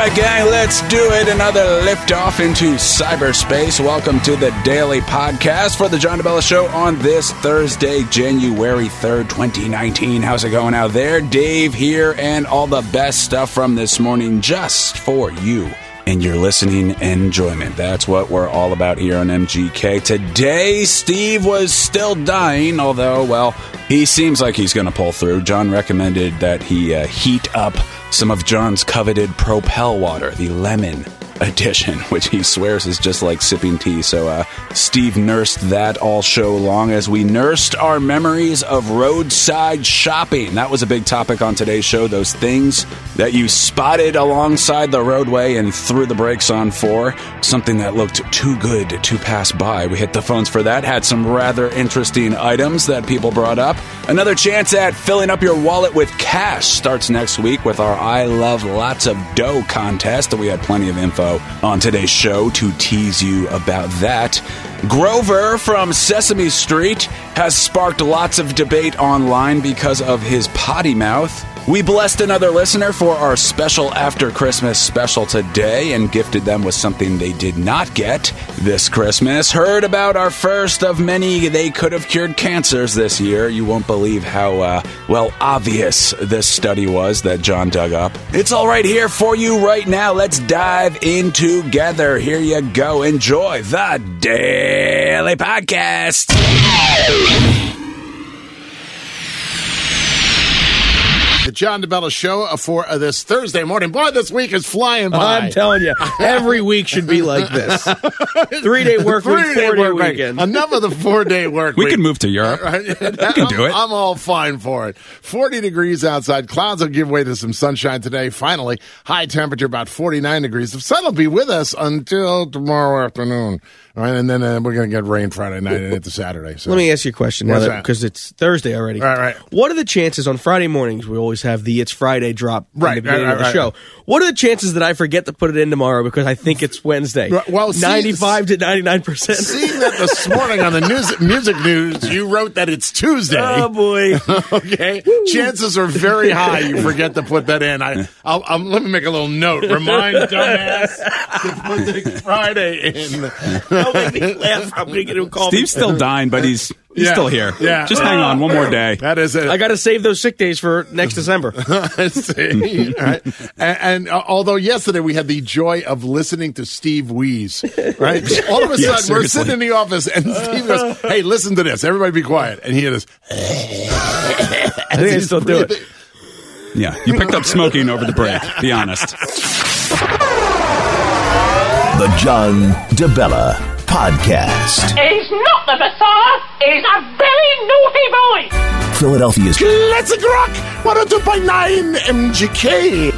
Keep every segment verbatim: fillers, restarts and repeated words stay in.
right, gang, let's do it. Another liftoff into cyberspace. Welcome to the Daily Podcast for the John DeBella Show on this Thursday, January third, twenty nineteen. How's it going out there? Dave here, and all the best stuff from this morning just for you and your listening enjoyment. That's what we're all about here on M G K. Today, Steve was still dying, although, well, he seems like he's going to pull through. John recommended that he uh, heat up some of John's coveted Propel water, the lemon edition, which he swears is just like sipping tea. So uh, Steve nursed that all show long as we nursed our memories of roadside shopping. That was a big topic on today's show, those things that you spotted alongside the roadway and threw the brakes on for, something that looked too good to pass by. We hit the phones for that, had some rather interesting items that people brought up. Another chance at filling up your wallet with cash starts next week with our I Love Lots of Dough contest. We had plenty of info on today's show to tease you about that. Grover from Sesame Street has sparked lots of debate online because of his potty mouth. We blessed another listener for our special after Christmas special today and gifted them with something they did not get this Christmas. Heard about our first of many they could have cured cancers this year. You won't believe how, uh, well, obvious this study was that John dug up. It's all right here for you right now. Let's dive in together. Here you go. Enjoy the Daily Podcast. The John DeBella Show for uh, this Thursday morning. Boy, this week is flying by. I'm telling you, every week should be like this. Three-day work week, Three-day four-day work weekend. Week. Enough of the four-day work we week. We can move to Europe. Right? We can do it. I'm all fine for it. forty degrees outside. Clouds will give way to some sunshine today. Finally, high temperature about forty-nine degrees. The sun will be with us until tomorrow afternoon. All right, and then uh, we're going to get rain Friday night and into Saturday. So. Let me ask you a question now because it's Thursday already. Right, right. What are the chances on Friday mornings? We always have the It's Friday drop right, in the beginning right, right, of the right, show. Right. What are the chances that I forget to put it in tomorrow because I think it's Wednesday? Well, see, ninety-five to ninety-nine percent. Seeing that this morning on the news, music news, you wrote that it's Tuesday. Oh, boy. Okay. Woo. Chances are very high you forget to put that in. I, I'll, I'll, let me make a little note. Remind dumbass to put the Friday in. Don't make me laugh. I'm going to get him a call. Steve's still dying, but he's he's yeah. still here. Yeah. Just hang on one more day. That is it. I got to save those sick days for next December. See? Right? And, and uh, although yesterday we had the joy of listening to Steve wheeze, right? All of a yeah, sudden seriously. we're sitting in the office and Steve goes, "Hey, listen to this. Everybody be quiet." And he had this. I think I still do it. Yeah, you picked up smoking over the break. Be honest. The John DeBella Podcast. He's not the Messiah. He's a very naughty boy. Philadelphia's Classic Rock one oh two point nine M G K.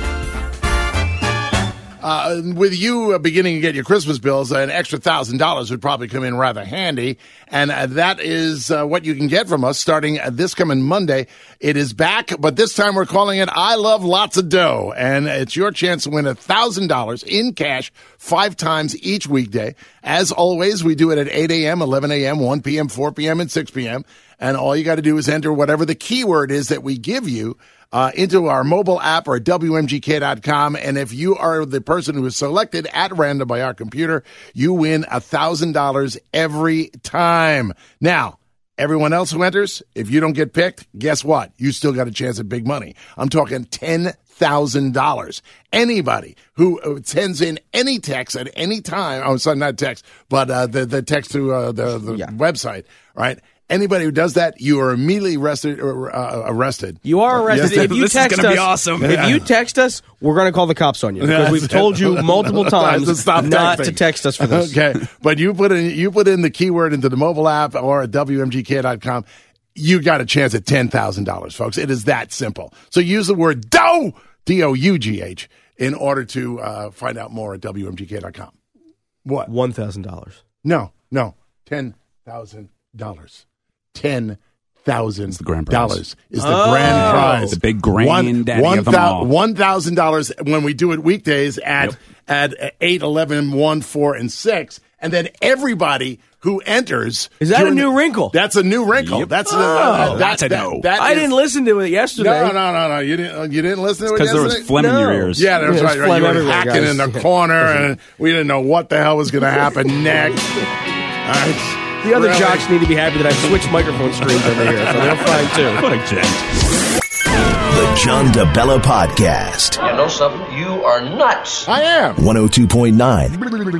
Uh, with you uh, beginning to get your Christmas bills, an extra one thousand dollars would probably come in rather handy. And uh, that is uh, what you can get from us starting uh, this coming Monday. It is back, but this time we're calling it I Love Lots of Dough. And it's your chance to win one thousand dollars in cash five times each weekday. As always, we do it at eight a.m., eleven a.m., one p.m., four p.m., and six p.m. And all you got to do is enter whatever the keyword is that we give you Uh, into our mobile app or at W M G K dot com. And if you are the person who is selected at random by our computer, you win one thousand dollars every time. Now, everyone else who enters, if you don't get picked, guess what? You still got a chance at big money. I'm talking ten thousand dollars. Anybody who sends in any text at any time, oh, sorry, not text, but uh, the, the text to uh, the, the yeah. website, right? Anybody who does that, you are immediately arrested. Uh, arrested. You are arrested. Yes, if you this text is gonna us, be awesome. If you text us, we're going to call the cops on you because Yes. we've told you multiple times To stop not texting. to text us for this. Okay, but you put in you put in the keyword into the mobile app or at W M G K dot com. You got a chance at ten thousand dollars, folks. It is that simple. So use the word dough, D O U G H, in order to uh, find out more at W M G K dot com. What? One thousand dollars. No, no, ten thousand dollars. Ten thousand the grand prize. dollars is the grand prize. The big granddaddy one, of them all. one thousand dollars when we do it weekdays at, yep. at eight, eleven, one, four, and six. And then everybody who enters. Is that a during new the- wrinkle? That's a new wrinkle. Yep. That's, Oh, a, uh, that, that's a that- no. that I is- didn't listen to it yesterday. No, no, no, no. You didn't. You didn't listen to it Because there was yesterday? phlegm in your No. ears. Yeah, that's Yeah, right. there's right. phlegm You were everywhere, hacking guys. in the corner, and we didn't know what the hell was going to happen next. All right. The other Really? jocks need to be happy that I switched microphone screens over here, so they're fine too. What a gent. The John DeBella Podcast. You know something? You are nuts. I am. one oh two point nine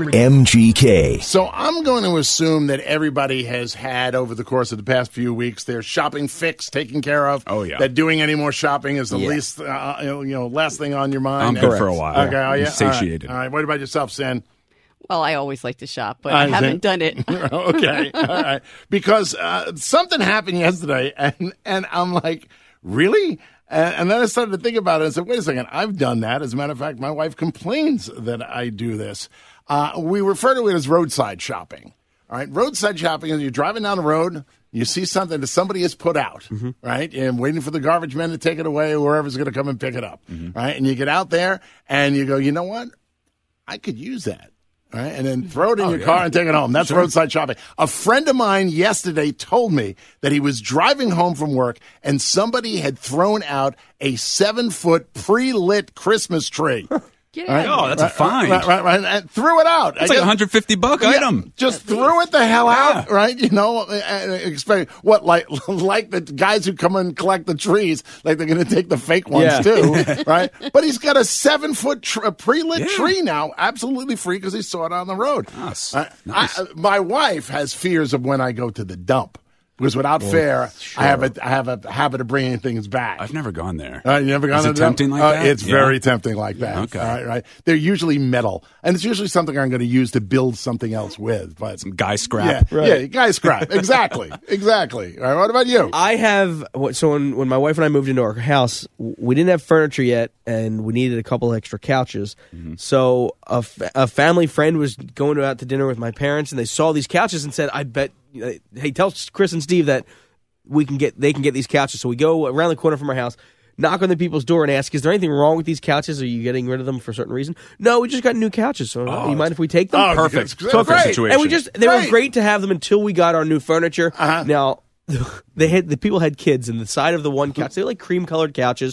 M G K. So I'm going to assume that everybody has had, over the course of the past few weeks, their shopping fix taken care of. Oh, yeah. That doing any more shopping is the Yeah. least, uh, you know, last thing on your mind. I'm good for a while. Okay, oh, yeah. Satiated. All right. All right. What about yourself, Sen? Well, I always like to shop, but I I haven't see. done it. Okay. All right. Because uh, something happened yesterday, and, and I'm like, really? And, and then I started to think about it and said, wait a second, I've done that. As a matter of fact, my wife complains that I do this. Uh, we refer to it as roadside shopping. All right. Roadside shopping is you're driving down the road, you see something that somebody has put out, Mm-hmm. right? And waiting for the garbage men to take it away or whoever's going to come and pick it up, Mm-hmm. right? And you get out there and you go, you know what? I could use that. All right, and then throw it in Oh, your yeah. car and take it home. That's Sure. roadside shopping. A friend of mine yesterday told me that he was driving home from work and somebody had thrown out a seven-foot pre-lit Christmas tree. Get All right? out. Oh, that's a Right, find. Right, right, right, and threw it out. It's like a one hundred fifty buck Yeah, item. Just threw it the hell out, Yeah. right? You know, uh, uh, expect what like like the guys who come and collect the trees, like they're going to take the fake ones Yeah. too, right? But he's got a seven foot tr- a pre-lit Yeah. tree now, absolutely free because he saw it on the road. Nice. Uh, Nice. I, uh, my wife has fears of when I go to the dump because without fair, I have a I have a habit of bringing things back. I've never gone there. Uh, you never gone Is to it the dump? tempting like Uh, that? It's Yeah. very tempting like that. Okay. All right, right. They're usually metal, and it's usually something I'm going to use to build something else with. But Some guy scrap. yeah, yeah, guy scrap. Exactly, exactly. All right, what about you? I have so when when my wife and I moved into our house, w- we didn't have furniture yet, and we needed a couple extra couches. So a, f- a family friend was going out to dinner with my parents, and they saw these couches and said, "I bet, uh, hey, tell Chris and Steve that we can get they can get these couches." So we go around the corner from our house, knock on the people's door, and ask, "Is there anything wrong with these couches? Are you getting rid of them for a certain reason?" "No, we just got new couches. So you mind if we take them?" Oh, Perfect. That's Perfect great. situation. And we just they were Great. great to have them until we got our new furniture. Uh-huh. Now they had the people had kids, and the side of the one couch they were like cream colored couches.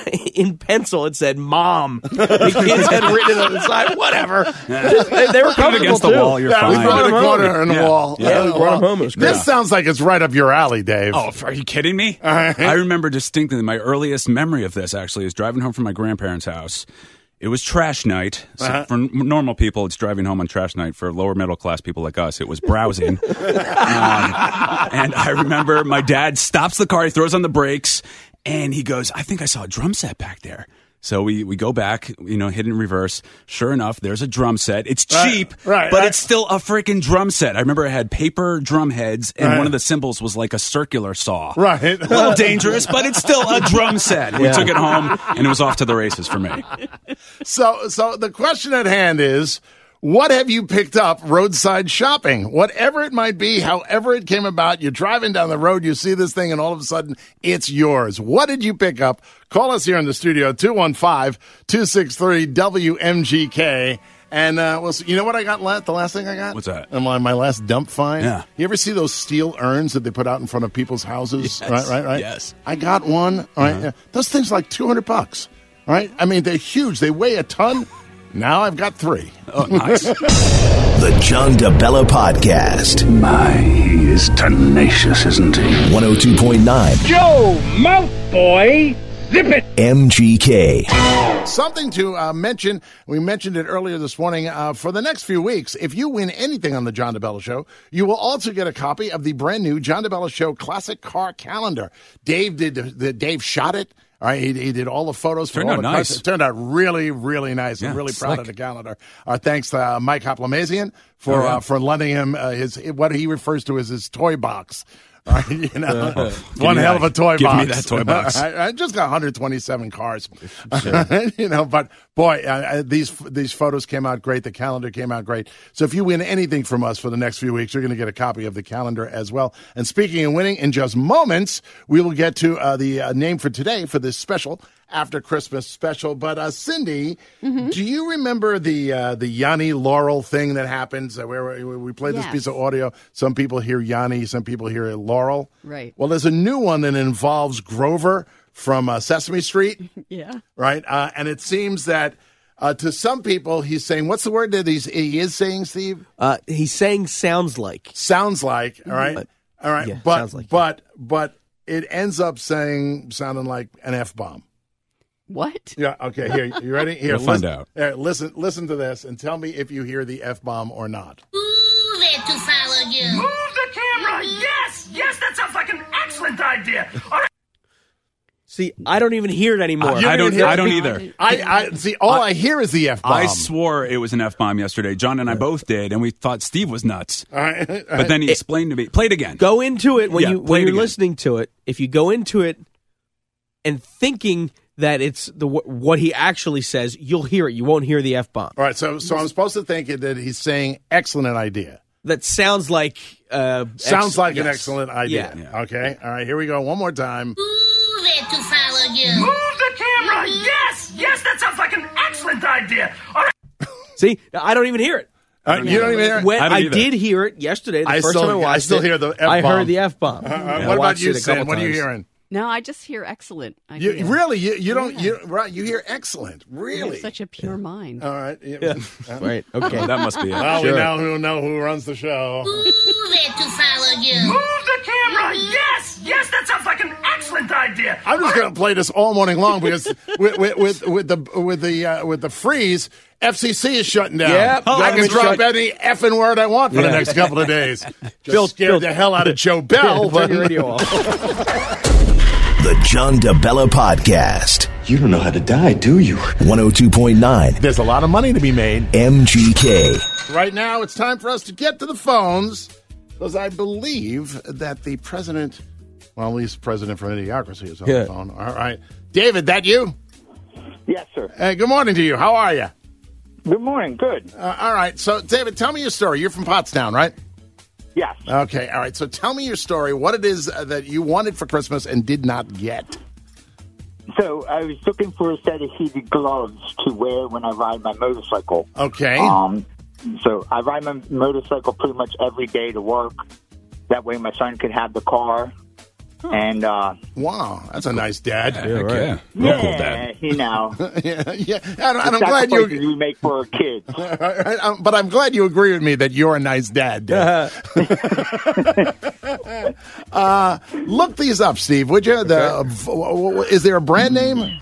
In pencil, it said "Mom." The kids had written it on the side. Whatever. They, they were Put it comfortable against the too. wall. You're Yeah, we fine. brought a home. corner in the Yeah. wall. Yeah, we brought 'em home. It was great. This sounds like it's right up your alley, Dave. Oh, are you kidding me? right. I remember distinctly my earliest memory of this actually is driving home from my grandparents' house. It was trash night. So Uh-huh. For n- normal people, it's driving home on trash night. For lower middle class people like us, it was browsing. um, and I remember my dad stops the car, he throws on the brakes, and he goes, "I think I saw a drum set back there." So we, we go back, you know, hit in reverse. Sure enough, there's a drum set. It's Right, cheap, right, but right. it's still a freaking drum set. I remember it had paper drum heads, and Right. one of the symbols was like a circular saw. Right. A little dangerous, but it's still a drum set. We took it home, and it was off to the races for me. So, so the question at hand is, what have you picked up roadside shopping? Whatever it might be, however it came about, you're driving down the road, you see this thing, and all of a sudden, it's yours. What did you pick up? Call us here in the studio, two one five, two six three, W M G K. And uh, well, so you know what I got last? The last thing I got? What's that? And my, my last dump find? Yeah. You ever see those steel urns that they put out in front of people's houses? Yes. Right, right, right? Yes. I got one. All right. Uh-huh. Yeah. Those things are like two hundred bucks. All right. I mean, they're huge. They weigh a ton. Now I've got three. Oh, nice. The John DeBella Podcast. My, he is tenacious, isn't he? one oh two point nine Joe, mouth boy, zip it. M G K. Something to uh, mention. We mentioned it earlier this morning. Uh, for the next few weeks, if you win anything on the John DeBella Show, you will also get a copy of the brand new John DeBella Show Classic Car Calendar. Dave did. The, the, Dave shot it. All right, he, he did all the photos. For Turned all out the nice. cars. It turned out really, really nice. Yeah, I'm really proud slick. of the calendar. Uh, thanks to uh, Mike Hoplamazian for Oh, yeah. uh, for lending him uh, his what he refers to as his toy box. You know, Oh, one me hell that- of a toy give box. me that toy box. I, I just got one hundred twenty-seven cars. You know, but boy, uh, uh, these these photos came out great. The calendar came out great. So if you win anything from us for the next few weeks, you're going to get a copy of the calendar as well. And speaking of winning, in just moments, we will get to uh, the uh, name for today for this special after Christmas special. But uh, Cindy, Mm-hmm. do you remember the uh, the Yanni Laurel thing that happens uh, where we, we played this Yes. piece of audio? Some people hear Yanni, some people hear Laurel. Right. Well, there's a new one that involves Grover from uh, Sesame Street, Yeah. right? Uh, and it seems that uh, to some people, he's saying, what's the word that he's, he is saying, Steve? Uh, he's saying sounds like. Sounds like, all right? But- all right, yeah, but, sounds like. but, but it ends up saying, sounding like an F-bomb. What? Yeah, okay, here, you ready? Here, We'll find listen, out. Here, listen, listen to this and tell me if you hear the F-bomb or not. Move it to follow you. Move the camera! Yes! Yes, that sounds like an excellent idea! All right. See, I don't even hear it anymore. You I don't. hear I it? don't either. I, I see, all I, hear is the F-bomb. I swore it was an F bomb yesterday. John and I both did, and we thought Steve was nuts. All right, all right. But then he explained to me. Play it again. Go into it when Yeah, you play when it you're again. listening to it. If you go into it and thinking that it's the what he actually says, you'll hear it. You won't hear the F bomb. All right, so so I'm supposed to think that he's saying excellent idea. That sounds like uh, Sounds ex- like an yes. excellent idea. Yeah. Okay, all right, here we go. One more time. Move it to follow you. Move the camera! Yes! Yes, that sounds like an excellent idea! All right. See, I don't even hear it. All right, you don't even hear it? When I don't I either. did hear it yesterday, the I first still- time I watched I still it, hear the I F-bomb. heard the F bomb. All right, what about you, Sin? What are you hearing? No, I just hear excellent. I You, hear. really, you, you don't, Yeah. you right? You hear excellent, You really? have such a pure mind. All right, yeah. Yeah. Right. Okay. That must be it. Well, Sure. we now who know who runs the show. Move it to follow you. Move the camera! Yes! Yes, that sounds like an excellent idea! I'm just going to play this all morning long because with with with, with the with the uh, with the freeze, F C C is shutting down. Yep. I Oh, can it's drop shut- any effing word I want for the Yeah. next couple of days. Just Bill- scared Bill- the hell out of Joe Bell. Turn but your radio off. The John DeBella Podcast. You don't know how to die, do you? one oh two point nine There's a lot of money to be made. M G K. Right now, it's time for us to get to the phones because I believe that the president, well, at least president from Idiocracy is on Yeah. the phone. All right. David, that you? Yes, sir. Hey, good morning to you. How are you? Good morning. Good. Uh, all right. So, David, tell me your story. You're from Pottstown, right? Yes. Okay. All right. So, tell me your story. What it is uh, that you wanted for Christmas and did not get. So I was looking for a set of heated gloves to wear when I ride my motorcycle. Okay. Um, so I ride my motorcycle pretty much every day to work. That way my son could have the car. And, uh... Wow. That's a nice dad. Yeah, heck right. yeah. yeah, Local dad. you know. yeah. Yeah. And, and I'm the glad you. sacrifices we make for our kids. Um, but I'm glad you agree with me that you're a nice dad. Dad. uh, look these up, Steve. Would you? The uh, v- w- w- is there a brand name?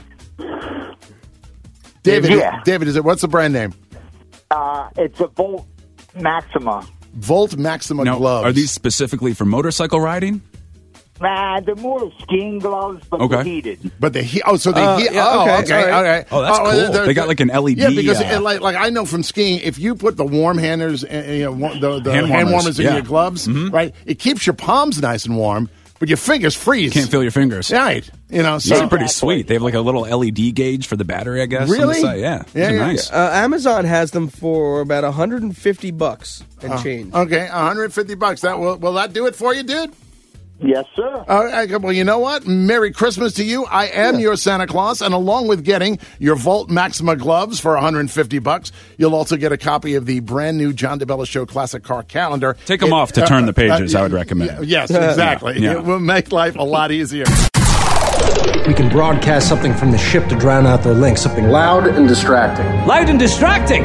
David. Yeah. David, is it? What's the brand name? Uh, it's a Volt Maxima. Volt Maxima Now, gloves. are these specifically for motorcycle riding? Nah, they're more skiing gloves, but Okay. they're heated. But the he- oh, so they Uh, he- yeah, oh, okay, okay, all right. okay. Oh, that's cool. they're- They got like an L E D, Yeah, because uh, it, like like I know from skiing, if you put the warm handers, uh, you know, wa- the, the hand, Hand warmers, warmers, in yeah. your gloves, right? It keeps your palms nice and warm, but your fingers freeze. Can't feel your fingers. Right. You know, These so are pretty sweet. They have like a little L E D gauge for the battery, I guess. on the Really? side. Yeah. These Yeah, are yeah. nice. Uh, Amazon has them for about one hundred fifty bucks and change. Okay, one hundred fifty bucks. That will will that do it for you, dude? Yes, sir. All right, well, you know what? Merry Christmas to you. I am your Santa Claus, and along with getting your Volt Maxima gloves for one hundred fifty bucks, you'll also get a copy of the brand new John DeBella Show Classic Car Calendar. Take 'em It- off to turn the pages, I would yeah, recommend. Yes, exactly. Yeah. It will make life a lot easier. We can broadcast something from the ship to drown out their links, something loud and distracting. Loud and distracting?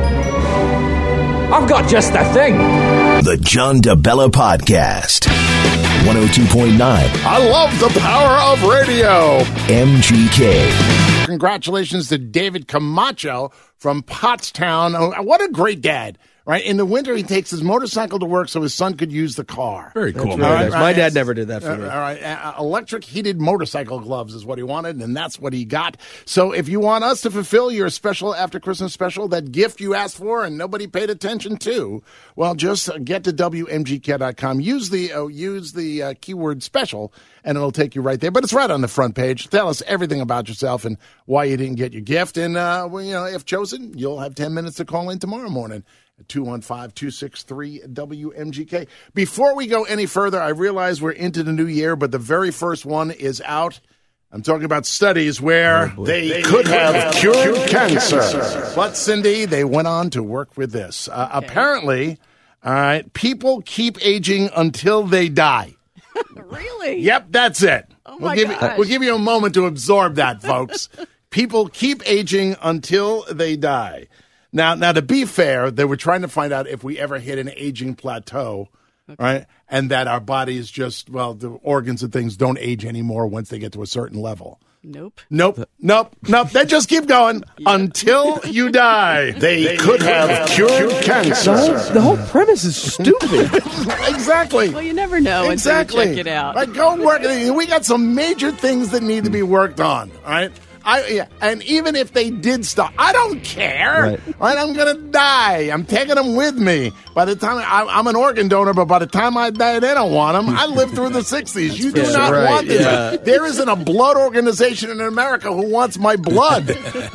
I've got just that thing. The John DeBella Podcast. one oh two point nine I love the power of radio. M G K. Congratulations to David Camacho from Pottstown. Oh, what a great dad. Right? In the winter, he takes his motorcycle to work so his son could use the car. Very cool. That's man. really nice. My dad never did that for Uh, me. All right. Uh, electric heated motorcycle gloves is what he wanted, and that's what he got. So if you want us to fulfill your special after Christmas special, that gift you asked for and nobody paid attention to, well, just uh, get to W M G K dot com. Use the uh, use the uh, keyword special, and it'll take you right there. But it's right on the front page. Tell us everything about yourself and why you didn't get your gift. And uh, well, you know, if chosen, you'll have ten minutes to call in tomorrow morning. two one five, two six three, W M G K. Before we go any further, I realize we're into the new year, but the very first one is out. I'm talking about studies where Oh, they, they could could have, have cured, cured cancer. cancer. But, Cindy, they went on to work with this. Uh, okay. Apparently, all right, people keep aging until they die. Really? Yep, that's it. Oh, we'll my give gosh. You, we'll give you a moment to absorb that, folks. People keep aging until they die. Now, now, to be fair, they were trying to find out if we ever hit an aging plateau, okay. right? And that our bodies just, well, the organs and things don't age anymore once they get to a certain level. Nope. Nope. Nope. Nope. They just keep going yeah. until you die. They, they could have, have cured cancer. The whole, the whole premise is stupid. Exactly. Well, you never know exactly. until you check it out. Right, go work. We got some major things that need to be worked on, all right? I, yeah, and even if they did stop, I don't care. Right. Right? I'm going to die. I'm taking them with me. By the time I, I'm an organ donor, but by the time I die, they don't want them. I lived through the sixties. You do yeah, not right, want this. Yeah. There isn't a blood organization in America who wants my blood.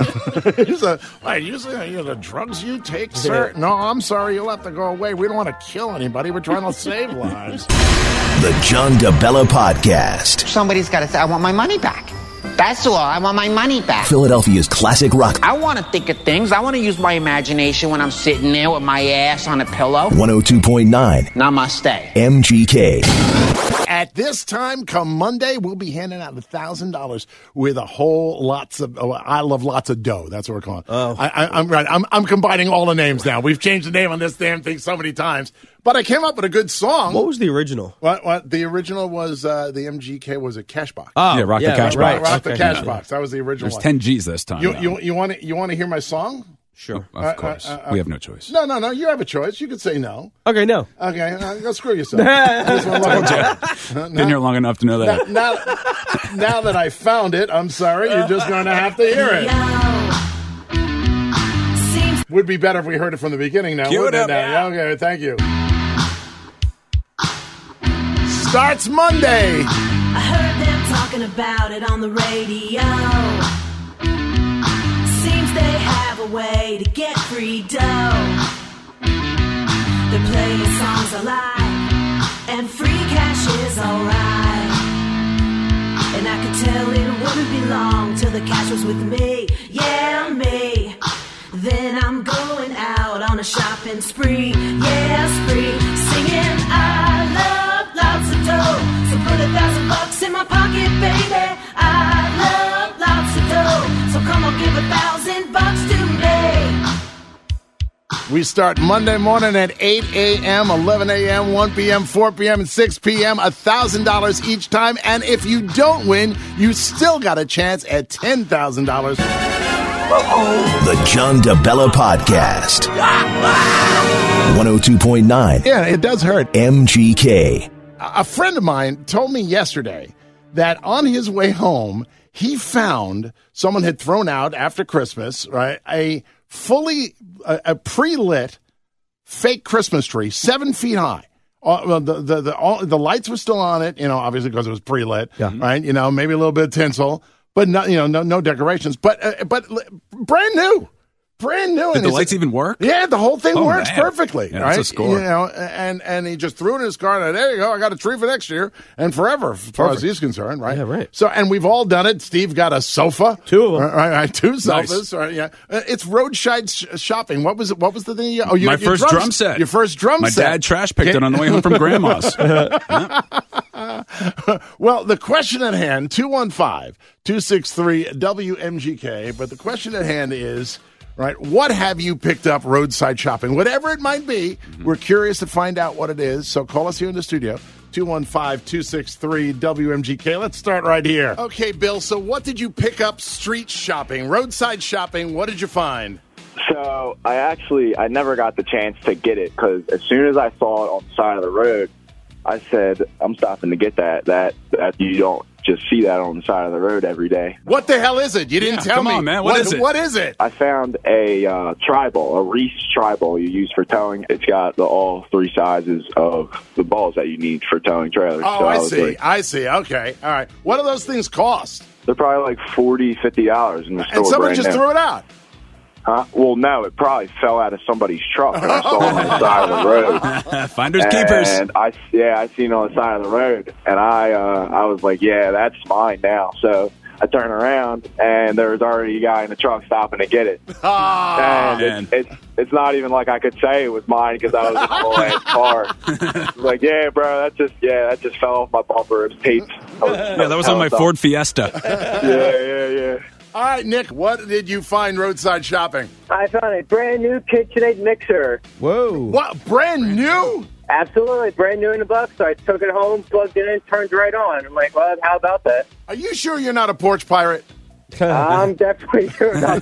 So, wait, you say you know, the drugs you take, sir? No, I'm sorry. You'll have to go away. We don't want to kill anybody. We're trying to save lives. The John DeBella Podcast. Somebody's got to say, I want my money back. That's all. I want my money back. Philadelphia's classic rock. I want to think of things. I want to use my imagination when I'm sitting there with my ass on a pillow. one oh two point nine. Namaste. M G K. At this time, come Monday, we'll be handing out one thousand dollars with a whole lots of, oh, I love lots of dough. That's what we're calling it. Oh. I, I, I'm right. I'm, I'm combining all the names now. We've changed the name on this damn thing so many times. But I came up with a good song. What was the original? What? What? The original was, uh, the M G K was a cash box. Oh, yeah, Rock yeah, the Cash right, Box. Rock the okay. Cash yeah. Box. That was the original There's one. ten G's this time. You, you, you want to you want to hear my song? Sure. Of course. Uh, uh, uh, we have no choice. No, no, no. You have a choice. You could say no. Okay, no. Okay, uh, go screw yourself. uh, Been here long enough to know that. Now, now, now that I found it, I'm sorry. You're just going to have to hear it. Would be better if we heard it from the beginning now. Cue it up. Now? Okay, thank you. Starts Monday. I heard them talking about it on the radio. Seems they have a way to get free dough. They're playing songs alive, and free cash is alright. And I could tell it wouldn't be long till the cash was with me, yeah, me. Then I'm going out on a shopping spree, yeah, spree. Singing I love lots of dough, so put a thousand bucks in my pocket, baby. I love lots of dough, so come on, give a thousand bucks to me. We start Monday morning at eight a.m., eleven a.m., one p.m., four p.m., and six p.m., one thousand dollars each time. And if you don't win, you still got a chance at ten thousand dollars. The John DeBella Podcast. one oh two point nine. Yeah, it does hurt. M G K. A friend of mine told me yesterday that on his way home, he found someone had thrown out after Christmas, right, a fully, a, a pre-lit fake Christmas tree, seven feet high. Uh, well, the the the, all, the lights were still on it, you know, obviously because it was pre-lit, yeah. right? You know, maybe a little bit of tinsel. But no, you know, no, no decorations. But, uh, but brand new, brand new. Did the lights even work? Yeah, the whole thing oh, works man. perfectly. Yeah, right? that's a score. You know, and and he just threw it in his car. And there you go. I got a tree for next year and forever, as far as he's concerned. Right? Yeah, right. So, and we've all done it. Steve got a sofa, two of them. Right, right, two nice. sofas. Right, yeah, uh, it's roadside sh- shopping. What was it? What was the thing? You, oh, your, my your first drums, drum set. Your first drum my set. My dad trash picked it on the way home from Grandma's. Well, the question at hand, two one five, two six three, W M G K, but the question at hand is, right, what have you picked up roadside shopping? Whatever it might be, mm-hmm. we're curious to find out what it is, so call us here in the studio, two one five, two six three, W M G K. Let's start right here. Okay, Bill, so what did you pick up street shopping, roadside shopping? What did you find? So I actually, I never got the chance to get it because as soon as I saw it on the side of the road, I said, I'm stopping to get that. That that you don't just see that on the side of the road every day. What the hell is it? You didn't Yeah, tell come me. on, man. What what is it? What is it? I found a uh, tri-ball, a Reese tri-ball you use for towing. It's got the, all three sizes of the balls that you need for towing trailers. Oh, so I, I was see. like, I see. Okay. All right. What do those things cost? they're probably like forty dollars, fifty dollars in the store. And somebody brand just new. threw it out. Huh? Well, no, it probably fell out of somebody's truck. And I saw it on the side of the road. Finders keepers. And I, yeah, I seen it on the side of the road, and I, uh, I was like, yeah, that's mine now. So I turned around, and there was already a guy in the truck stopping to get it. Oh, and man. it's, it's it's not even like I could say it was mine because I was in the low-ass car. I was like, yeah, bro, that just yeah, that just fell off my bumper. It was taped. Yeah, that was on my Ford Fiesta. Yeah, yeah, yeah. All right, Nick, what did you find roadside shopping? I found a brand new KitchenAid mixer. Whoa. What? Brand new? Absolutely, brand new in the box. So I took it home, plugged it in, turned right on. I'm like, well, how about that? Are you sure you're not a porch pirate? I'm definitely sure about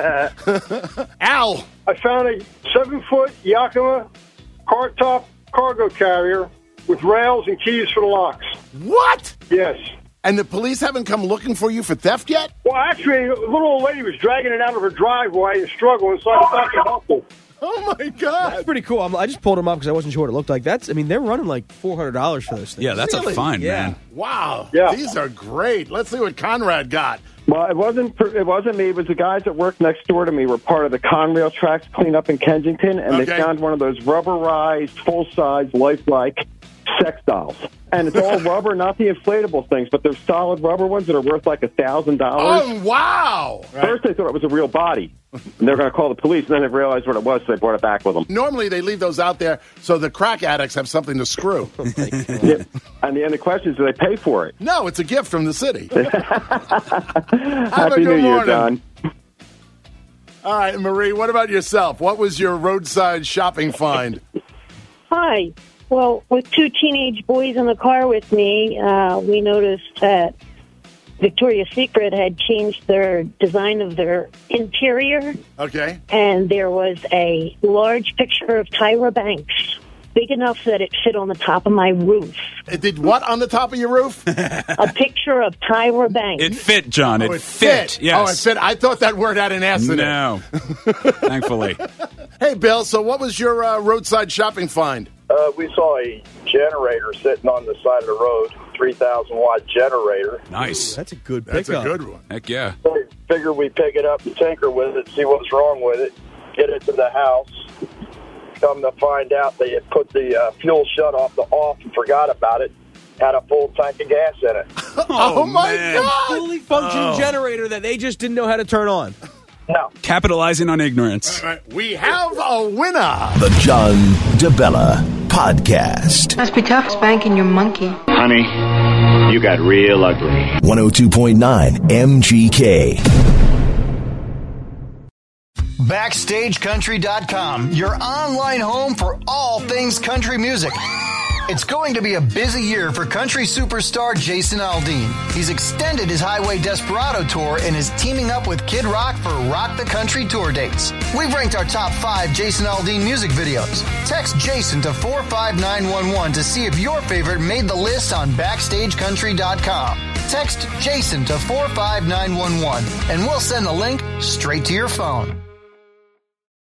that. Al. I found a seven-foot Yakima car-top cargo carrier with rails and keys for the locks. What? Yes. And the police haven't come looking for you for theft yet? Well, actually, a little old lady was dragging it out of her driveway and struggling, so I thought to help her. Oh, my God. That's pretty cool. I'm, I just pulled them up because I wasn't sure what it looked like. That's, I mean, they're running like four hundred dollars for those things. Yeah, that's Really? a fine, Yeah. man. Wow. Yeah. These are great. Let's see what Conrad got. Well, it wasn't it wasn't me. It was the guys that worked next door to me were part of the Conrail tracks cleanup in Kensington, and Okay. they found one of those rubberized, full-size, lifelike sex dolls. And it's all rubber, not the inflatable things, but they're solid rubber ones that are worth like a thousand dollars. Oh, wow. First, they thought it was a real body, and they were going to call the police, and then they realized what it was, so they brought it back with them. Normally, they leave those out there so the crack addicts have something to screw. Yeah. And the end of the question is, do they pay for it? No, it's a gift from the city. Happy good New Year, morning. John. All right, Marie, what about yourself? What was your roadside shopping find? Hi. Well, with two teenage boys in the car with me, uh, we noticed that Victoria's Secret had changed their design of their interior, Okay. and there was a large picture of Tyra Banks, big enough that it fit on the top of my roof. It did what on the top of your roof? A picture of Tyra Banks. It fit, John. It, Oh, it fit. fit. Yes. Oh, it fit. I thought that word had an S in it. No. Thankfully. Hey, Bill, so what was your uh, roadside shopping find? Uh, we saw a generator sitting on the side of the road, three thousand watt generator. Nice. That's a good That's pickup. a good one. Heck yeah. So we figured we'd pick it up and tinker with it, see what's wrong with it, get it to the house. Come to find out they had put the uh, fuel shut-off the off and forgot about it. Had a full tank of gas in it. Oh, my man. God. Fully functioning Oh. generator that they just didn't know how to turn on. No. Capitalizing on ignorance. All right, we have a winner. The John DeBella Podcast. Must be tough spanking your monkey. Honey, you got real ugly. one oh two point nine M G K. Backstage Country dot com, your online home for all things country music. It's going to be a busy year for country superstar Jason Aldean. He's extended his Highway Desperado tour and is teaming up with Kid Rock for Rock the Country tour dates. We've ranked our top five Jason Aldean music videos. Text Jason to four five nine one one to see if your favorite made the list on Backstage Country dot com. Text Jason to four five nine one one and we'll send the link straight to your phone.